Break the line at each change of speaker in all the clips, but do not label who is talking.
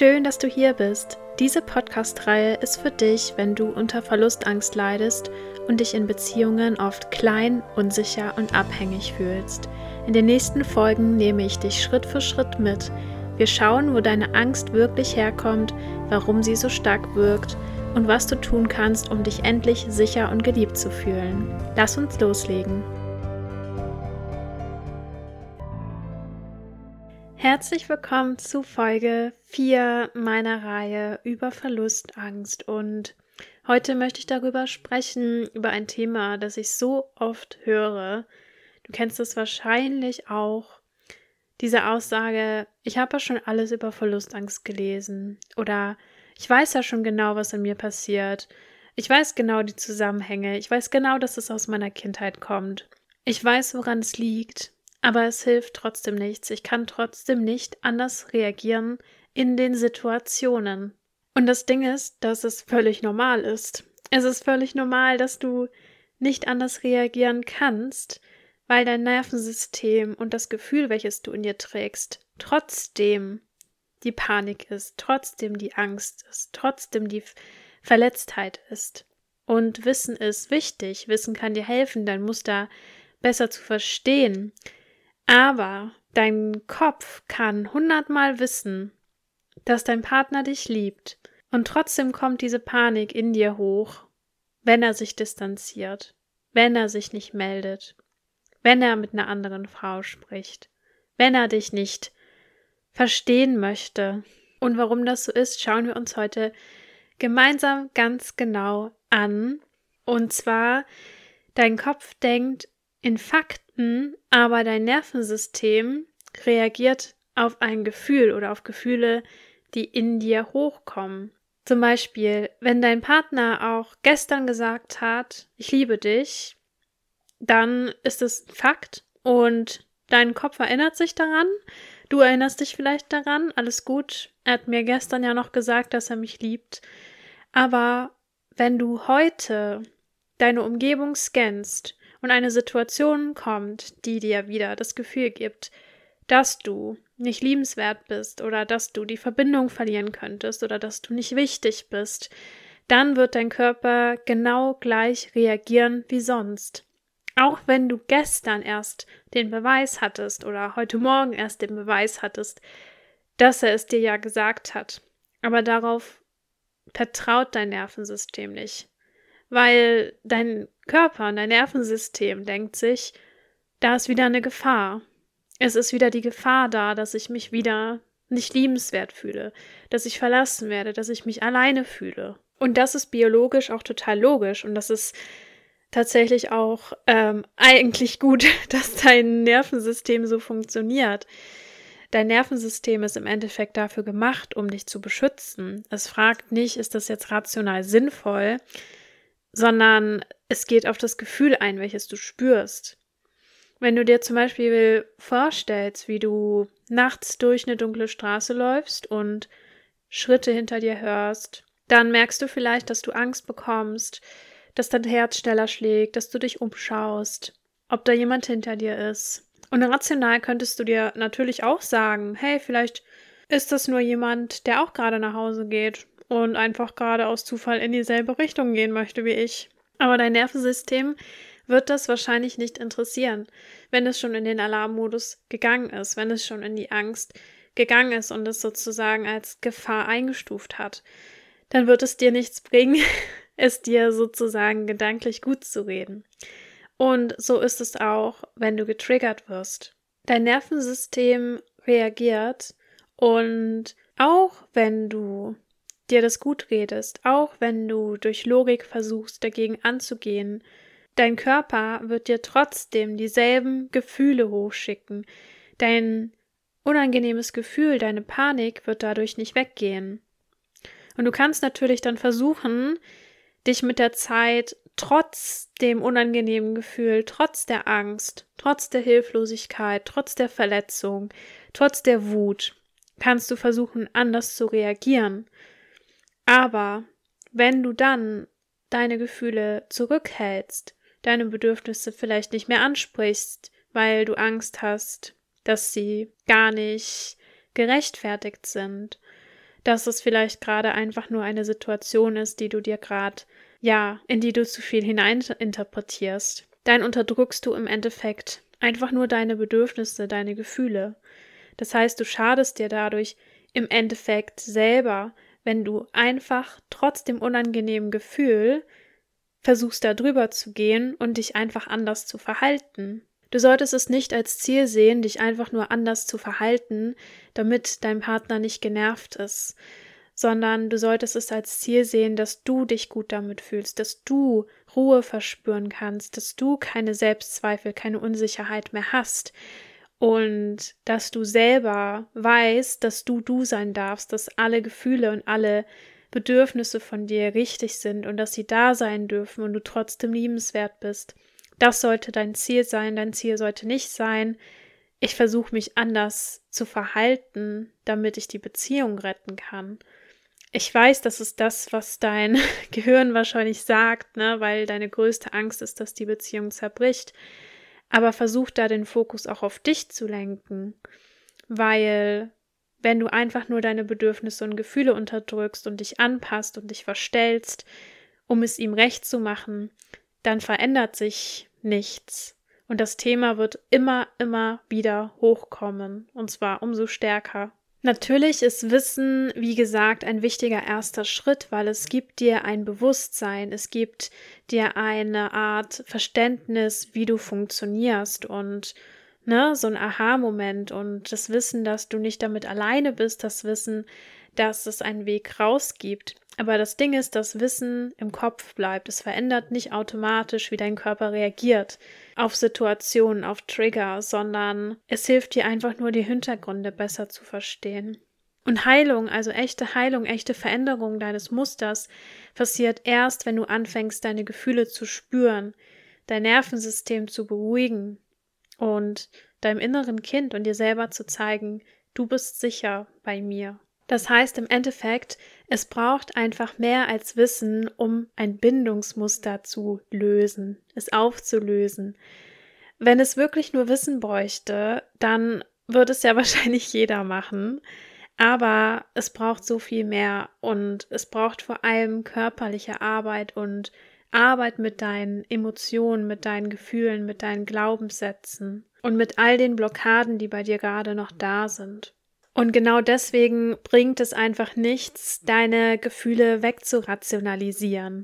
Schön, dass du hier bist. Diese Podcast-Reihe ist für dich, wenn du unter Verlustangst leidest und dich in Beziehungen oft klein, unsicher und abhängig fühlst. In den nächsten Folgen nehme ich dich Schritt für Schritt mit. Wir schauen, wo deine Angst wirklich herkommt, warum sie so stark wirkt und was du tun kannst, um dich endlich sicher und geliebt zu fühlen. Lass uns loslegen. Herzlich willkommen zu Folge 4 meiner Reihe über Verlustangst, und heute möchte ich darüber sprechen, über ein Thema, das ich so oft höre. Du kennst es wahrscheinlich auch, diese Aussage: Ich habe ja schon alles über Verlustangst gelesen, oder ich weiß ja schon genau, was in mir passiert. Ich weiß genau die Zusammenhänge, ich weiß genau, dass es aus meiner Kindheit kommt. Ich weiß, woran es liegt. Aber es hilft trotzdem nichts. Ich kann trotzdem nicht anders reagieren in den Situationen. Und das Ding ist, dass es völlig normal ist. Es ist völlig normal, dass du nicht anders reagieren kannst, weil dein Nervensystem und das Gefühl, welches du in dir trägst, trotzdem die Panik ist, trotzdem die Angst ist, trotzdem die Verletztheit ist. Und Wissen ist wichtig. Wissen kann dir helfen, dein Muster besser zu verstehen. Aber dein Kopf kann 100-mal wissen, dass dein Partner dich liebt, und trotzdem kommt diese Panik in dir hoch, wenn er sich distanziert, wenn er sich nicht meldet, wenn er mit einer anderen Frau spricht, wenn er dich nicht verstehen möchte. Und warum das so ist, schauen wir uns heute gemeinsam ganz genau an. Und zwar, dein Kopf denkt in Fakten, aber dein Nervensystem reagiert auf ein Gefühl oder auf Gefühle, die in dir hochkommen. Zum Beispiel, wenn dein Partner auch gestern gesagt hat, ich liebe dich, dann ist es ein Fakt und dein Kopf erinnert sich daran. Du erinnerst dich vielleicht daran, alles gut, er hat mir gestern ja noch gesagt, dass er mich liebt. Aber wenn du heute deine Umgebung scannst und eine Situation kommt, die dir wieder das Gefühl gibt, dass du nicht liebenswert bist oder dass du die Verbindung verlieren könntest oder dass du nicht wichtig bist, dann wird dein Körper genau gleich reagieren wie sonst. Auch wenn du gestern erst den Beweis hattest oder heute Morgen erst den Beweis hattest, dass er es dir ja gesagt hat. Aber darauf vertraut dein Nervensystem nicht. Weil dein Körper und dein Nervensystem denkt sich, da ist wieder eine Gefahr. Es ist wieder die Gefahr da, dass ich mich wieder nicht liebenswert fühle, dass ich verlassen werde, dass ich mich alleine fühle. Und das ist biologisch auch total logisch, und das ist tatsächlich auch eigentlich gut, dass dein Nervensystem so funktioniert. Dein Nervensystem ist im Endeffekt dafür gemacht, um dich zu beschützen. Es fragt nicht, ist das jetzt rational sinnvoll, sondern es geht auf das Gefühl ein, welches du spürst. Wenn du dir zum Beispiel vorstellst, wie du nachts durch eine dunkle Straße läufst und Schritte hinter dir hörst, dann merkst du vielleicht, dass du Angst bekommst, dass dein Herz schneller schlägt, dass du dich umschaust, ob da jemand hinter dir ist. Und rational könntest du dir natürlich auch sagen, hey, vielleicht ist das nur jemand, der auch gerade nach Hause geht und einfach gerade aus Zufall in dieselbe Richtung gehen möchte wie ich. Aber dein Nervensystem wird das wahrscheinlich nicht interessieren, wenn es schon in den Alarmmodus gegangen ist, wenn es schon in die Angst gegangen ist und es sozusagen als Gefahr eingestuft hat. Dann wird es dir nichts bringen, es dir sozusagen gedanklich gut zu reden. Und so ist es auch, wenn du getriggert wirst. Dein Nervensystem reagiert, und auch wenn du dir das gut redest, auch wenn du durch Logik versuchst, dagegen anzugehen, dein Körper wird dir trotzdem dieselben Gefühle hochschicken. Dein unangenehmes Gefühl, deine Panik wird dadurch nicht weggehen. Und du kannst natürlich dann versuchen, dich mit der Zeit trotz dem unangenehmen Gefühl, trotz der Angst, trotz der Hilflosigkeit, trotz der Verletzung, trotz der Wut, kannst du versuchen, anders zu reagieren. Aber wenn du dann deine Gefühle zurückhältst, deine Bedürfnisse vielleicht nicht mehr ansprichst, weil du Angst hast, dass sie gar nicht gerechtfertigt sind, dass es vielleicht gerade einfach nur eine Situation ist, die du dir gerade, in die du zu viel hineininterpretierst. Dann unterdrückst du im Endeffekt einfach nur deine Bedürfnisse, deine Gefühle. Das heißt, du schadest dir dadurch im Endeffekt selber, wenn du einfach trotz dem unangenehmen Gefühl versuchst, da drüber zu gehen und dich einfach anders zu verhalten. Du solltest es nicht als Ziel sehen, dich einfach nur anders zu verhalten, damit dein Partner nicht genervt ist, sondern du solltest es als Ziel sehen, dass du dich gut damit fühlst, dass du Ruhe verspüren kannst, dass du keine Selbstzweifel, keine Unsicherheit mehr hast und dass du selber weißt, dass du sein darfst, dass alle Gefühle und alle Bedürfnisse von dir richtig sind und dass sie da sein dürfen und du trotzdem liebenswert bist. Das sollte dein Ziel sein. Dein Ziel sollte nicht sein, ich versuche mich anders zu verhalten, damit ich die Beziehung retten kann. Ich weiß, das ist das, was dein Gehirn wahrscheinlich sagt, ne, weil deine größte Angst ist, dass die Beziehung zerbricht. Aber versuch da den Fokus auch auf dich zu lenken, weil wenn du einfach nur deine Bedürfnisse und Gefühle unterdrückst und dich anpasst und dich verstellst, um es ihm recht zu machen, dann verändert sich nichts. Und das Thema wird immer wieder hochkommen. Und zwar umso stärker. Natürlich ist Wissen, wie gesagt, ein wichtiger erster Schritt, weil es gibt dir ein Bewusstsein, es gibt dir eine Art Verständnis, wie du funktionierst und so ein Aha-Moment und das Wissen, dass du nicht damit alleine bist, das Wissen, dass es einen Weg raus gibt. Aber das Ding ist, dass Wissen im Kopf bleibt. Es verändert nicht automatisch, wie dein Körper reagiert auf Situationen, auf Trigger, sondern es hilft dir einfach nur, die Hintergründe besser zu verstehen. Und Heilung, also echte Heilung, echte Veränderung deines Musters, passiert erst, wenn du anfängst, deine Gefühle zu spüren, dein Nervensystem zu beruhigen und deinem inneren Kind und dir selber zu zeigen, du bist sicher bei mir. Das heißt im Endeffekt, es braucht einfach mehr als Wissen, um ein Bindungsmuster zu lösen, es aufzulösen. Wenn es wirklich nur Wissen bräuchte, dann würde es ja wahrscheinlich jeder machen. Aber es braucht so viel mehr und es braucht vor allem körperliche Arbeit und Arbeit mit deinen Emotionen, mit deinen Gefühlen, mit deinen Glaubenssätzen und mit all den Blockaden, die bei dir gerade noch da sind. Und genau deswegen bringt es einfach nichts, deine Gefühle wegzurationalisieren,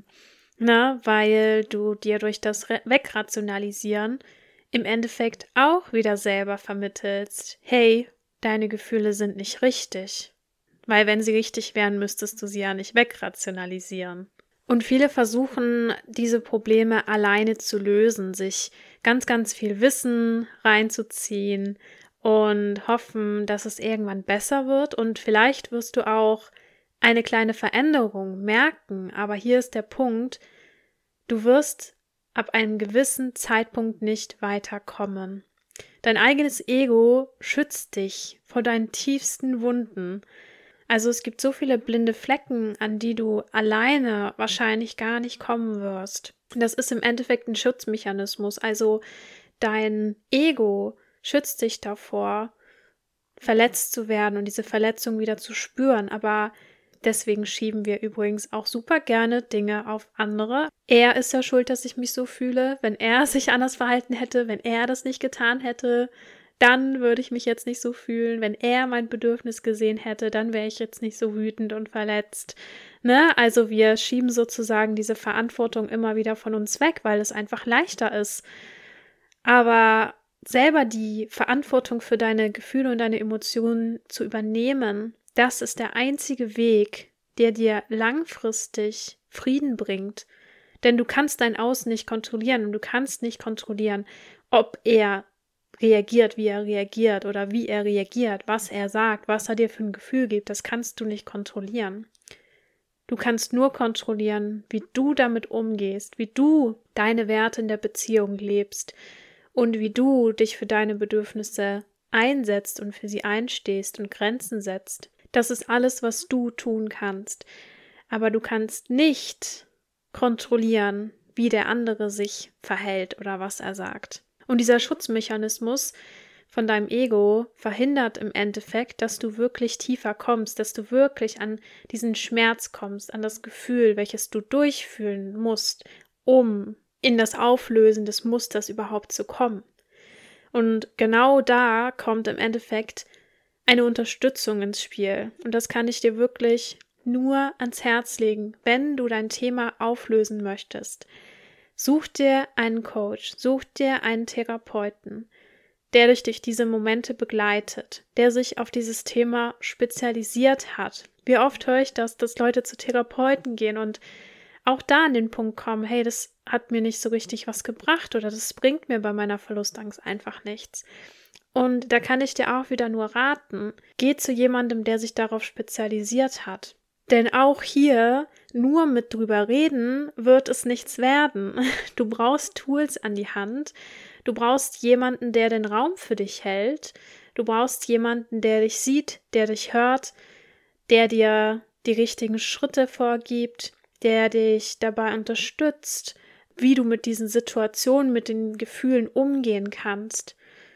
weil du dir durch das Wegrationalisieren im Endeffekt auch wieder selber vermittelst, hey, deine Gefühle sind nicht richtig, weil wenn sie richtig wären, müsstest du sie ja nicht wegrationalisieren. Und viele versuchen, diese Probleme alleine zu lösen, sich ganz viel Wissen reinzuziehen und hoffen, dass es irgendwann besser wird und vielleicht wirst du auch eine kleine Veränderung merken, aber hier ist der Punkt, du wirst ab einem gewissen Zeitpunkt nicht weiterkommen. Dein eigenes Ego schützt dich vor deinen tiefsten Wunden. Also es gibt so viele blinde Flecken, an die du alleine wahrscheinlich gar nicht kommen wirst. Das ist im Endeffekt ein Schutzmechanismus. Also dein Ego schützt dich davor, verletzt zu werden und diese Verletzung wieder zu spüren. Aber deswegen schieben wir übrigens auch super gerne Dinge auf andere. Er ist ja schuld, dass ich mich so fühle. Wenn er sich anders verhalten hätte, wenn er das nicht getan hätte, dann würde ich mich jetzt nicht so fühlen. Wenn er mein Bedürfnis gesehen hätte, dann wäre ich jetzt nicht so wütend und verletzt. Also wir schieben sozusagen diese Verantwortung immer wieder von uns weg, weil es einfach leichter ist. Aber selber die Verantwortung für deine Gefühle und deine Emotionen zu übernehmen, das ist der einzige Weg, der dir langfristig Frieden bringt. Denn du kannst dein Außen nicht kontrollieren und du kannst nicht kontrollieren, ob er reagiert, wie er reagiert oder wie er reagiert, was er sagt, was er dir für ein Gefühl gibt. Das kannst du nicht kontrollieren. Du kannst nur kontrollieren, wie du damit umgehst, wie du deine Werte in der Beziehung lebst und wie du dich für deine Bedürfnisse einsetzt und für sie einstehst und Grenzen setzt. Das ist alles, was du tun kannst. Aber du kannst nicht kontrollieren, wie der andere sich verhält oder was er sagt. Und dieser Schutzmechanismus von deinem Ego verhindert im Endeffekt, dass du wirklich tiefer kommst, dass du wirklich an diesen Schmerz kommst, an das Gefühl, welches du durchfühlen musst, um in das Auflösen des Musters überhaupt zu kommen. Und genau da kommt im Endeffekt eine Unterstützung ins Spiel. Und das kann ich dir wirklich nur ans Herz legen, wenn du dein Thema auflösen möchtest. Such dir einen Coach, such dir einen Therapeuten, der dich durch diese Momente begleitet, der sich auf dieses Thema spezialisiert hat. Wie oft höre ich das, dass Leute zu Therapeuten gehen und auch da an den Punkt kommen, hey, das hat mir nicht so richtig was gebracht oder das bringt mir bei meiner Verlustangst einfach nichts. Und da kann ich dir auch wieder nur raten, geh zu jemandem, der sich darauf spezialisiert hat. Denn auch hier, nur mit drüber reden, wird es nichts werden. Du brauchst Tools an die Hand. Du brauchst jemanden, der den Raum für dich hält. Du brauchst jemanden, der dich sieht, der dich hört, der dir die richtigen Schritte vorgibt, der dich dabei unterstützt, wie du mit diesen Situationen, mit den Gefühlen umgehen kannst.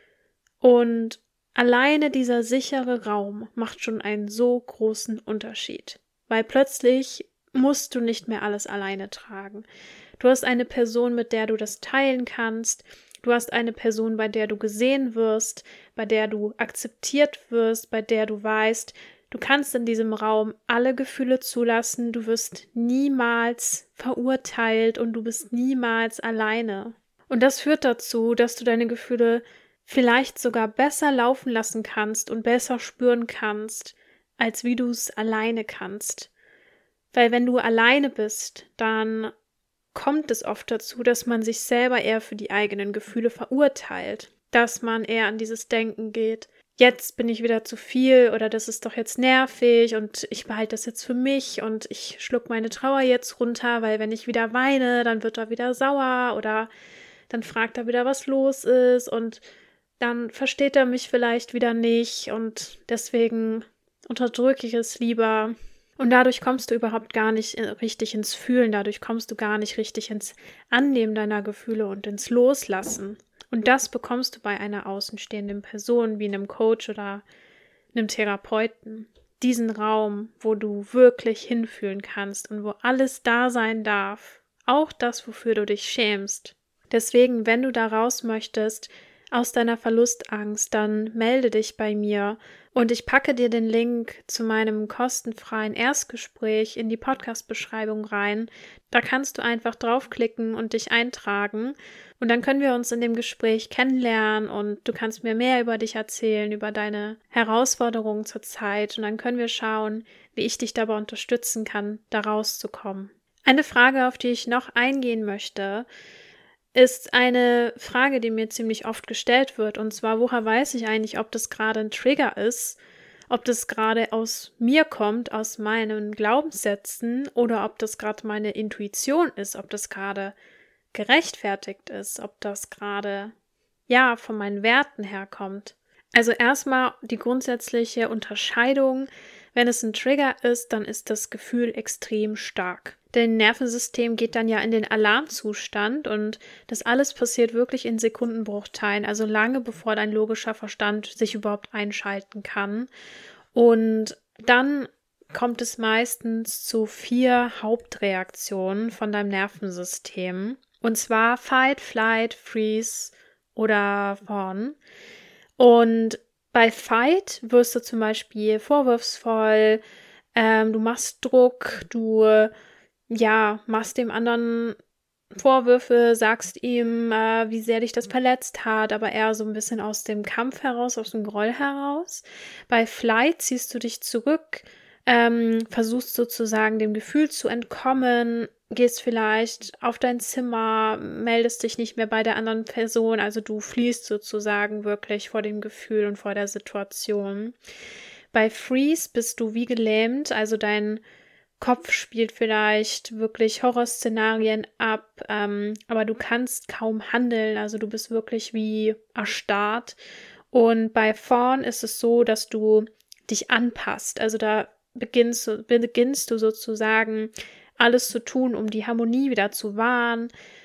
Und alleine dieser sichere Raum macht schon einen so großen Unterschied, weil plötzlich musst du nicht mehr alles alleine tragen. Du hast eine Person, mit der du das teilen kannst. Du hast eine Person, bei der du gesehen wirst, bei der du akzeptiert wirst, bei der du weißt, du kannst in diesem Raum alle Gefühle zulassen, du wirst niemals verurteilt und du bist niemals alleine. Und das führt dazu, dass du deine Gefühle vielleicht sogar besser laufen lassen kannst und besser spüren kannst, als wie du es alleine kannst. Weil wenn du alleine bist, dann kommt es oft dazu, dass man sich selber eher für die eigenen Gefühle verurteilt, dass man eher an dieses Denken geht, jetzt bin ich wieder zu viel oder das ist doch jetzt nervig und ich behalte das jetzt für mich und ich schluck meine Trauer jetzt runter, weil wenn ich wieder weine, dann wird er wieder sauer oder dann fragt er wieder, was los ist und dann versteht er mich vielleicht wieder nicht und deswegen unterdrücke ich es lieber. Und dadurch kommst du überhaupt gar nicht richtig ins Fühlen, dadurch kommst du gar nicht richtig ins Annehmen deiner Gefühle und ins Loslassen. Und das bekommst du bei einer außenstehenden Person, wie einem Coach oder einem Therapeuten. Diesen Raum, wo du wirklich hinfühlen kannst und wo alles da sein darf. Auch das, wofür du dich schämst. Deswegen, wenn du da raus möchtest, aus deiner Verlustangst, dann melde dich bei mir und ich packe dir den Link zu meinem kostenfreien Erstgespräch in die Podcast-Beschreibung rein. Da kannst du einfach draufklicken und dich eintragen und dann können wir uns in dem Gespräch kennenlernen und du kannst mir mehr über dich erzählen, über deine Herausforderungen zur Zeit und dann können wir schauen, wie ich dich dabei unterstützen kann, da rauszukommen. Eine Frage, auf die ich noch eingehen möchte, ist eine Frage, die mir ziemlich oft gestellt wird, und zwar, woher weiß ich eigentlich, ob das gerade ein Trigger ist, ob das gerade aus mir kommt, aus meinen Glaubenssätzen oder ob das gerade meine Intuition ist, ob das gerade gerechtfertigt ist, ob das gerade, ja, von meinen Werten herkommt. Also erstmal die grundsätzliche Unterscheidung, wenn es ein Trigger ist, dann ist das Gefühl extrem stark. Dein Nervensystem geht dann ja in den Alarmzustand und das alles passiert wirklich in Sekundenbruchteilen, also lange bevor dein logischer Verstand sich überhaupt einschalten kann. Und dann kommt es meistens zu 4 Hauptreaktionen von deinem Nervensystem. Und zwar Fight, Flight, Freeze oder Fawn. Und bei Fight wirst du zum Beispiel vorwurfsvoll, du machst Druck, du machst dem anderen Vorwürfe, sagst ihm, wie sehr dich das verletzt hat, aber eher so ein bisschen aus dem Kampf heraus, aus dem Groll heraus. Bei Flight ziehst du dich zurück, versuchst sozusagen dem Gefühl zu entkommen, gehst vielleicht auf dein Zimmer, meldest dich nicht mehr bei der anderen Person, also du fliehst sozusagen wirklich vor dem Gefühl und vor der Situation. Bei Freeze bist du wie gelähmt, also dein Kopf spielt vielleicht wirklich Horrorszenarien ab, aber du kannst kaum handeln, also du bist wirklich wie erstarrt. Und bei Fawn ist es so, dass du dich anpasst, also da beginnst du sozusagen alles zu tun, um die Harmonie wieder zu wahren,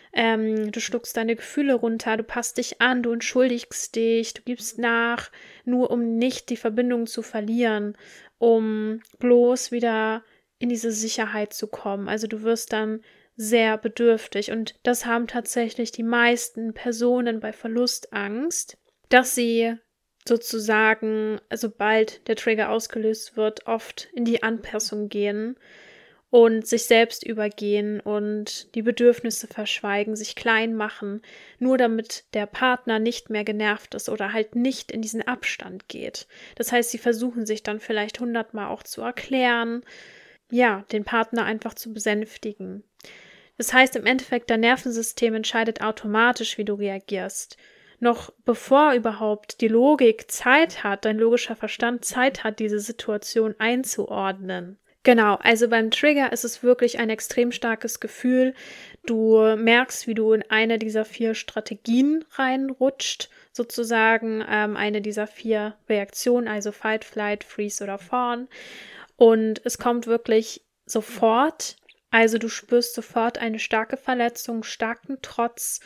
Du schluckst deine Gefühle runter, du passt dich an, du entschuldigst dich, du gibst nach, nur um nicht die Verbindung zu verlieren, um bloß wieder in diese Sicherheit zu kommen. Also du wirst dann sehr bedürftig und das haben tatsächlich die meisten Personen bei Verlustangst, dass sie sozusagen, sobald der Trigger ausgelöst wird, oft in die Anpassung gehen und sich selbst übergehen und die Bedürfnisse verschweigen, sich klein machen, nur damit der Partner nicht mehr genervt ist oder halt nicht in diesen Abstand geht. Das heißt, sie versuchen sich dann vielleicht 100-mal auch zu erklären, ja, den Partner einfach zu besänftigen. Das heißt, im Endeffekt, dein Nervensystem entscheidet automatisch, wie du reagierst. Noch bevor überhaupt die Logik Zeit hat, dein logischer Verstand Zeit hat, diese Situation einzuordnen. Genau, also beim Trigger ist es wirklich ein extrem starkes Gefühl. Du merkst, wie du in eine dieser 4 Strategien reinrutscht, sozusagen eine dieser 4 Reaktionen, also Fight, Flight, Freeze oder Fawn. Und es kommt wirklich sofort, also du spürst sofort eine starke Verletzung, starken Trotz,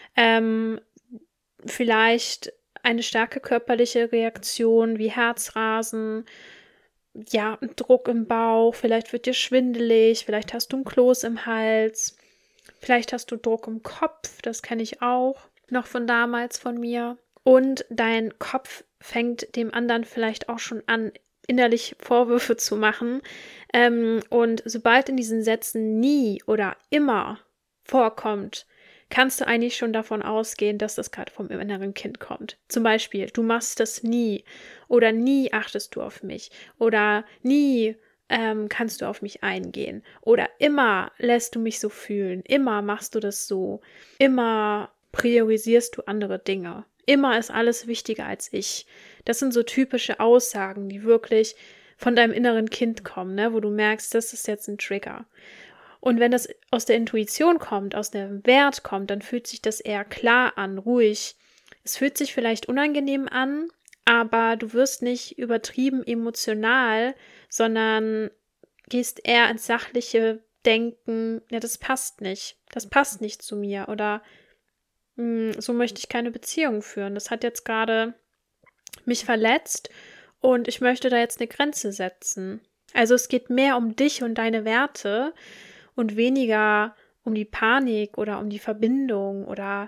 vielleicht eine starke körperliche Reaktion wie Herzrasen, ja, ein Druck im Bauch, vielleicht wird dir schwindelig, vielleicht hast du ein Kloß im Hals, vielleicht hast du Druck im Kopf, das kenne ich auch noch von damals von mir. Und dein Kopf fängt dem anderen vielleicht auch schon an, innerlich Vorwürfe zu machen. Und sobald in diesen Sätzen nie oder immer vorkommt, kannst du eigentlich schon davon ausgehen, dass das gerade vom inneren Kind kommt. Zum Beispiel, du machst das nie oder nie achtest du auf mich oder nie kannst du auf mich eingehen oder immer lässt du mich so fühlen, immer machst du das so, immer priorisierst du andere Dinge, immer ist alles wichtiger als ich. Das sind so typische Aussagen, die wirklich von deinem inneren Kind kommen, ne, wo du merkst, das ist jetzt ein Trigger. Und wenn das aus der Intuition kommt, aus dem Wert kommt, dann fühlt sich das eher klar an, ruhig. Es fühlt sich vielleicht unangenehm an, aber du wirst nicht übertrieben emotional, sondern gehst eher ins sachliche Denken, ja, das passt nicht zu mir oder so möchte ich keine Beziehung führen. Das hat jetzt gerade mich verletzt und ich möchte da jetzt eine Grenze setzen. Also es geht mehr um dich und deine Werte und weniger um die Panik oder um die Verbindung oder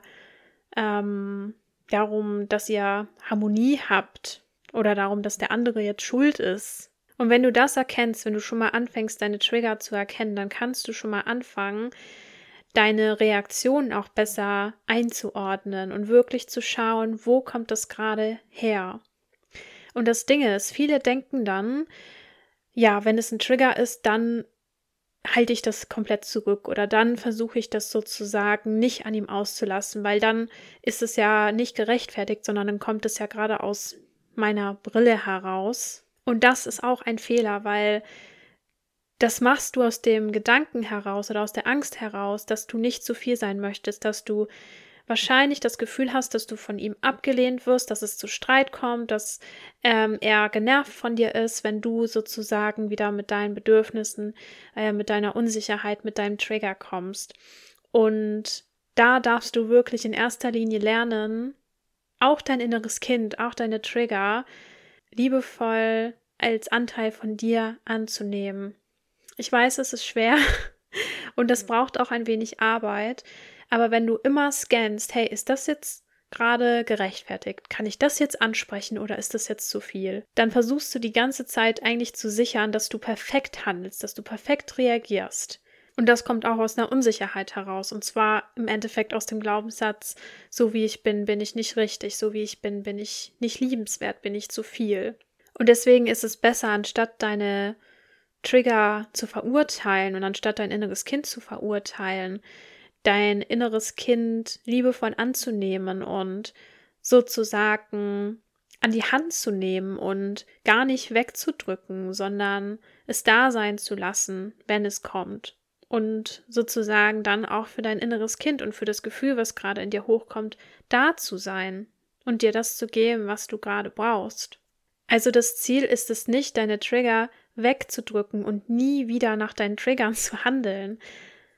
darum, dass ihr Harmonie habt oder darum, dass der andere jetzt schuld ist. Und wenn du das erkennst, wenn du schon mal anfängst, deine Trigger zu erkennen, dann kannst du schon mal anfangen, deine Reaktionen auch besser einzuordnen und wirklich zu schauen, wo kommt das gerade her. Und das Ding ist, viele denken dann, ja, wenn es ein Trigger ist, dann halte ich das komplett zurück oder dann versuche ich das sozusagen nicht an ihm auszulassen, weil dann ist es ja nicht gerechtfertigt, sondern dann kommt es ja gerade aus meiner Brille heraus. Und das ist auch ein Fehler, weil das machst du aus dem Gedanken heraus oder aus der Angst heraus, dass du nicht zu viel sein möchtest, dass du wahrscheinlich das Gefühl hast, dass du von ihm abgelehnt wirst, dass es zu Streit kommt, dass er genervt von dir ist, wenn du sozusagen wieder mit deinen Bedürfnissen, mit deiner Unsicherheit, mit deinem Trigger kommst. Und da darfst du wirklich in erster Linie lernen, auch dein inneres Kind, auch deine Trigger liebevoll als Anteil von dir anzunehmen. Ich weiß, es ist schwer und das braucht auch ein wenig Arbeit, aber wenn du immer scannst, hey, ist das jetzt gerade gerechtfertigt? Kann ich das jetzt ansprechen oder ist das jetzt zu viel? Dann versuchst du die ganze Zeit eigentlich zu sichern, dass du perfekt handelst, dass du perfekt reagierst. Und das kommt auch aus einer Unsicherheit heraus. Und zwar im Endeffekt aus dem Glaubenssatz, so wie ich bin, bin ich nicht richtig. So wie ich bin, bin ich nicht liebenswert, bin ich zu viel. Und deswegen ist es besser, anstatt deine Trigger zu verurteilen und anstatt dein inneres Kind zu verurteilen, dein inneres Kind liebevoll anzunehmen und sozusagen an die Hand zu nehmen und gar nicht wegzudrücken, sondern es da sein zu lassen, wenn es kommt. Und sozusagen dann auch für dein inneres Kind und für das Gefühl, was gerade in dir hochkommt, da zu sein und dir das zu geben, was du gerade brauchst. Also das Ziel ist es nicht, deine Trigger wegzudrücken und nie wieder nach deinen Triggern zu handeln,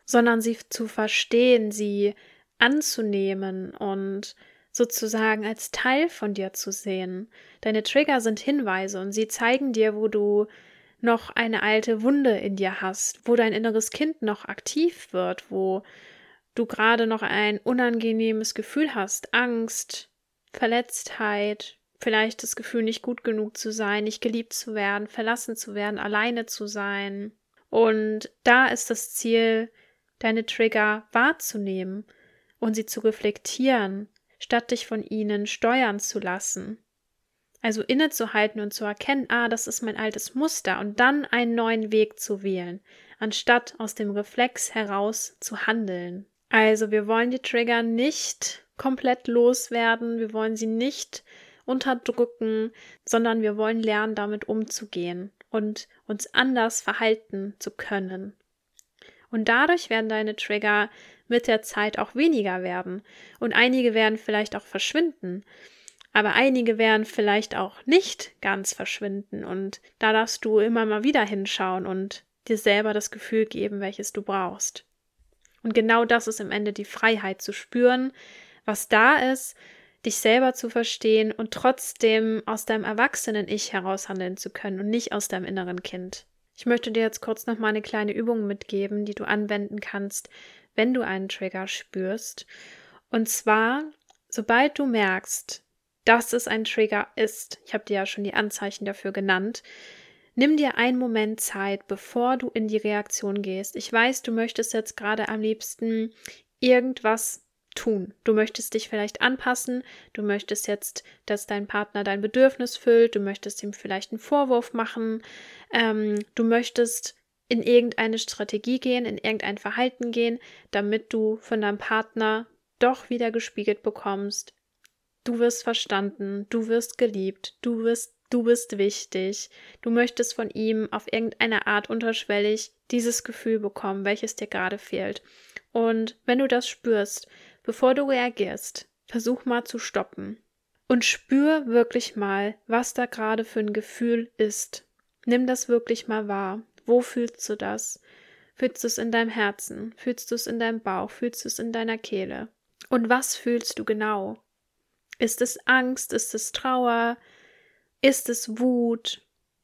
sondern sie zu verstehen, sie anzunehmen und sozusagen als Teil von dir zu sehen. Deine Trigger sind Hinweise und sie zeigen dir, wo du noch eine alte Wunde in dir hast, wo dein inneres Kind noch aktiv wird, wo du gerade noch ein unangenehmes Gefühl hast, Angst, Verletztheit, vielleicht das Gefühl, nicht gut genug zu sein, nicht geliebt zu werden, verlassen zu werden, alleine zu sein. Und da ist das Ziel, deine Trigger wahrzunehmen und sie zu reflektieren, statt dich von ihnen steuern zu lassen. Also innezuhalten und zu erkennen, das ist mein altes Muster und dann einen neuen Weg zu wählen, anstatt aus dem Reflex heraus zu handeln. Also wir wollen die Trigger nicht komplett loswerden, wir wollen sie nicht unterdrücken, sondern wir wollen lernen, damit umzugehen und uns anders verhalten zu können. Und dadurch werden deine Trigger mit der Zeit auch weniger werden. Und einige werden vielleicht auch verschwinden. Aber einige werden vielleicht auch nicht ganz verschwinden. Und da darfst du immer mal wieder hinschauen und dir selber das Gefühl geben, welches du brauchst. Und genau das ist am Ende die Freiheit, zu spüren, was da ist, dich selber zu verstehen und trotzdem aus deinem Erwachsenen-Ich heraus handeln zu können und nicht aus deinem inneren Kind. Ich möchte dir jetzt kurz noch mal eine kleine Übung mitgeben, die du anwenden kannst, wenn du einen Trigger spürst. Und zwar, sobald du merkst, dass es ein Trigger ist, ich habe dir ja schon die Anzeichen dafür genannt, nimm dir einen Moment Zeit, bevor du in die Reaktion gehst. Ich weiß, du möchtest jetzt gerade am liebsten irgendwas tun. Du möchtest dich vielleicht anpassen, du möchtest jetzt, dass dein Partner dein Bedürfnis füllt, du möchtest ihm vielleicht einen Vorwurf machen, du möchtest in irgendeine Strategie gehen, in irgendein Verhalten gehen, damit du von deinem Partner doch wieder gespiegelt bekommst, du wirst verstanden, du wirst geliebt, du bist wichtig, du möchtest von ihm auf irgendeine Art unterschwellig dieses Gefühl bekommen, welches dir gerade fehlt. Und wenn du das spürst, bevor du reagierst, versuch mal zu stoppen und spür wirklich mal, was da gerade für ein Gefühl ist. Nimm das wirklich mal wahr. Wo fühlst du das? Fühlst du es in deinem Herzen? Fühlst du es in deinem Bauch? Fühlst du es in deiner Kehle? Und was fühlst du genau? Ist es Angst? Ist es Trauer? Ist es Wut?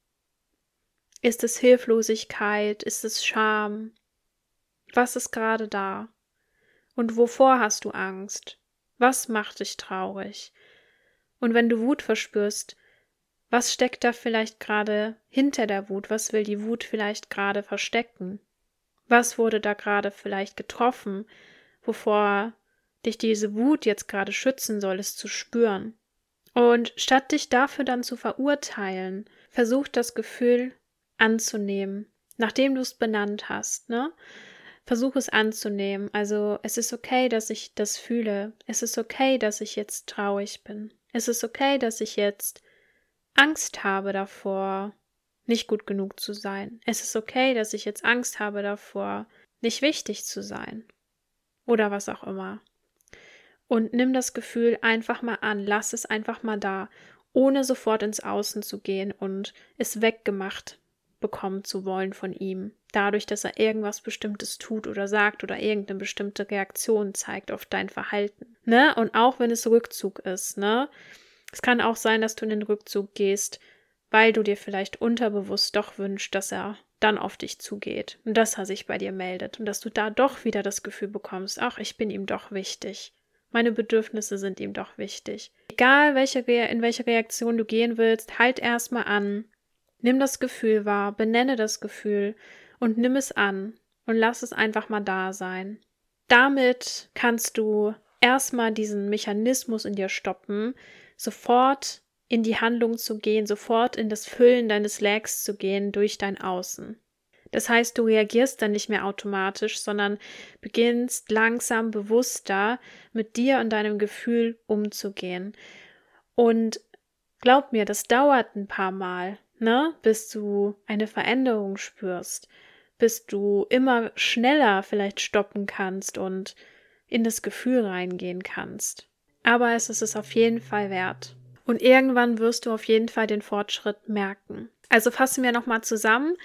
Ist es Hilflosigkeit? Ist es Scham? Was ist gerade da? Und wovor hast du Angst? Was macht dich traurig? Und wenn du Wut verspürst, was steckt da vielleicht gerade hinter der Wut? Was will die Wut vielleicht gerade verstecken? Was wurde da gerade vielleicht getroffen, wovor dich diese Wut jetzt gerade schützen soll, es zu spüren? Und statt dich dafür dann zu verurteilen, versuch das Gefühl anzunehmen, nachdem du es benannt hast, ne? Versuch es anzunehmen. Also es ist okay, dass ich das fühle. Es ist okay, dass ich jetzt traurig bin. Es ist okay, dass ich jetzt Angst habe davor, nicht gut genug zu sein. Es ist okay, dass ich jetzt Angst habe davor, nicht wichtig zu sein. Oder was auch immer. Und nimm das Gefühl einfach mal an. Lass es einfach mal da, ohne sofort ins Außen zu gehen und es weggemacht bekommen zu wollen von ihm. Dadurch, dass er irgendwas Bestimmtes tut oder sagt oder irgendeine bestimmte Reaktion zeigt auf dein Verhalten. Ne? Und auch wenn es Rückzug ist, ne? Es kann auch sein, dass du in den Rückzug gehst, weil du dir vielleicht unterbewusst doch wünschst, dass er dann auf dich zugeht und dass er sich bei dir meldet und dass du da doch wieder das Gefühl bekommst, ach, ich bin ihm doch wichtig. Meine Bedürfnisse sind ihm doch wichtig. Egal, in welche Reaktion du gehen willst, halt erstmal an. Nimm das Gefühl wahr, benenne das Gefühl und nimm es an und lass es einfach mal da sein. Damit kannst du erstmal diesen Mechanismus in dir stoppen, sofort in die Handlung zu gehen, sofort in das Füllen deines Lags zu gehen durch dein Außen. Das heißt, du reagierst dann nicht mehr automatisch, sondern beginnst langsam bewusster mit dir und deinem Gefühl umzugehen. Und glaub mir, das dauert ein paar Mal, ne, bis du eine Veränderung spürst, bis du immer schneller vielleicht stoppen kannst und in das Gefühl reingehen kannst. Aber es ist es auf jeden Fall wert. Und irgendwann wirst du auf jeden Fall den Fortschritt merken. Also fassen wir nochmal zusammen.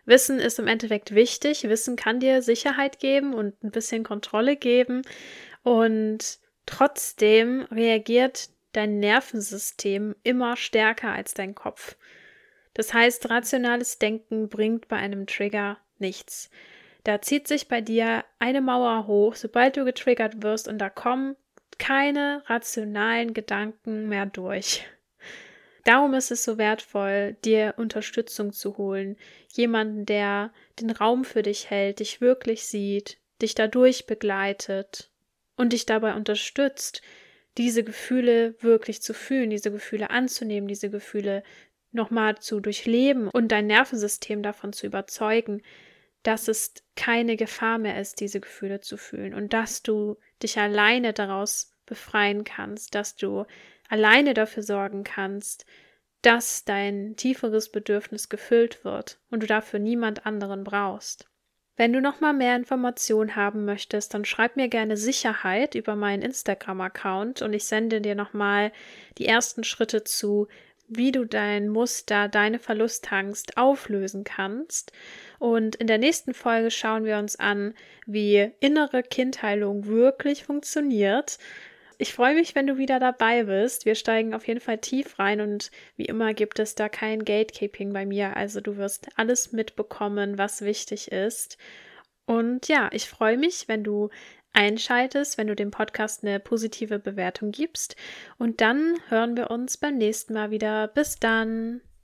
Wissen ist im Endeffekt wichtig. Wissen kann dir Sicherheit geben und ein bisschen Kontrolle geben. Und trotzdem reagiert dein Nervensystem immer stärker als dein Kopf. Das heißt, rationales Denken bringt bei einem Trigger nichts. Da zieht sich bei dir eine Mauer hoch, sobald du getriggert wirst, und da kommen keine rationalen Gedanken mehr durch. Darum ist es so wertvoll, dir Unterstützung zu holen. Jemanden, der den Raum für dich hält, dich wirklich sieht, dich dadurch begleitet und dich dabei unterstützt, diese Gefühle wirklich zu fühlen, diese Gefühle anzunehmen, diese Gefühle nochmal zu durchleben und dein Nervensystem davon zu überzeugen, dass es keine Gefahr mehr ist, diese Gefühle zu fühlen und dass du dich alleine daraus befreien kannst, dass du alleine dafür sorgen kannst, dass dein tieferes Bedürfnis gefüllt wird und du dafür niemand anderen brauchst. Wenn du nochmal mehr Informationen haben möchtest, dann schreib mir gerne Sicherheit über meinen Instagram-Account und ich sende dir nochmal die ersten Schritte zu, wie du dein Muster, deine Verlustangst auflösen kannst. Und in der nächsten Folge schauen wir uns an, wie innere Kindheilung wirklich funktioniert. Ich freue mich, wenn du wieder dabei bist. Wir steigen auf jeden Fall tief rein und wie immer gibt es da kein Gatekeeping bei mir. Also du wirst alles mitbekommen, was wichtig ist. Und ja, ich freue mich, wenn du einschaltest, wenn du dem Podcast eine positive Bewertung gibst. Und dann hören wir uns beim nächsten Mal wieder. Bis dann!